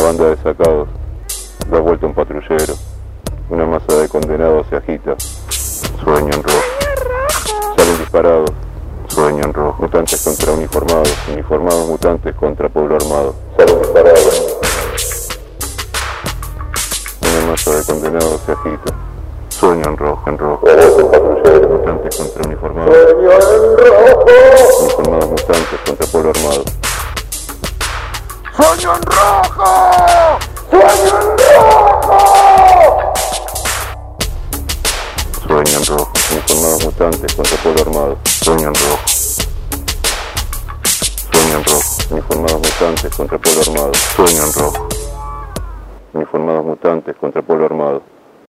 banda de sacados da vuelta un patrullero. Una masa de condenados se agita. Sueño en rojo. Salen disparados. Sueño en rojo. Mutantes contra uniformados. Uniformados mutantes contra pueblo armado. Salen disparados. Una masa de condenados se agita. Sueño en rojo, en rojo. Mutantes contra uniformados. Sueño en rojo. Uniformados mutantes contra pueblo armado. ¡Sueño en rojo! ¡Sueño en rojo! Sueño en rojo. Uniformados mutantes contra pueblo armado. Sueño en rojo. Sueño en rojo. Uniformados mutantes contra pueblo armado. Sueño en rojo. Uniformados mutantes contra pueblo armado.